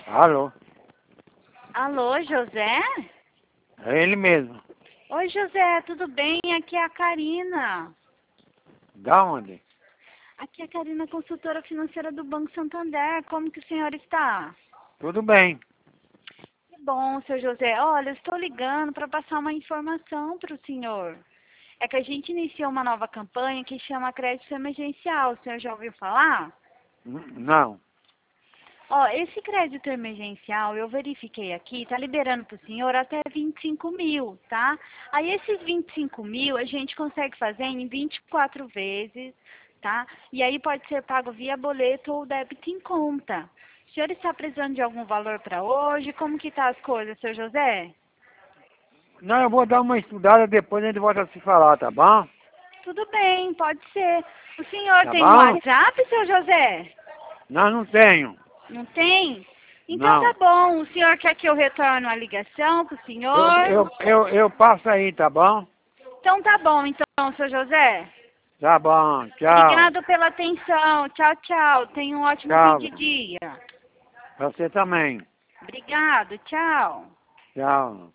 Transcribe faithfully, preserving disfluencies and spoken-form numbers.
Alô? Alô, José? É ele mesmo. Oi, José, tudo bem? Aqui é a Karina. Da onde? Aqui é a Karina, consultora financeira do Banco Santander. Como que o senhor está? Tudo bem. Que bom, seu José. Olha, eu estou ligando para passar uma informação para o senhor. É que a gente iniciou uma nova campanha que chama Crédito Emergencial. O senhor já ouviu falar? N- Não. Ó, esse crédito emergencial, eu verifiquei aqui, está liberando para o senhor até vinte e cinco mil, tá? Aí esses vinte e cinco mil a gente consegue fazer em vinte e quatro vezes, tá? E aí pode ser pago via boleto ou débito em conta. O senhor está precisando de algum valor para hoje? Como que tá as coisas, seu José? Não, eu vou dar uma estudada, depois a gente volta a se falar, tá bom? Tudo bem, pode ser. O senhor Tá tem um bom? WhatsApp, seu José? Não, não tenho. Não tem? Então tá Não. bom. O senhor quer que eu retorne a ligação para o Eu, senhor? eu, eu, eu passo aí, tá bom? Então tá bom, então, seu José. Tá bom, tchau. Obrigado pela atenção. Tchau, tchau. Tenha um ótimo fim Tchau. de dia. Você também. Obrigado, tchau. Tchau.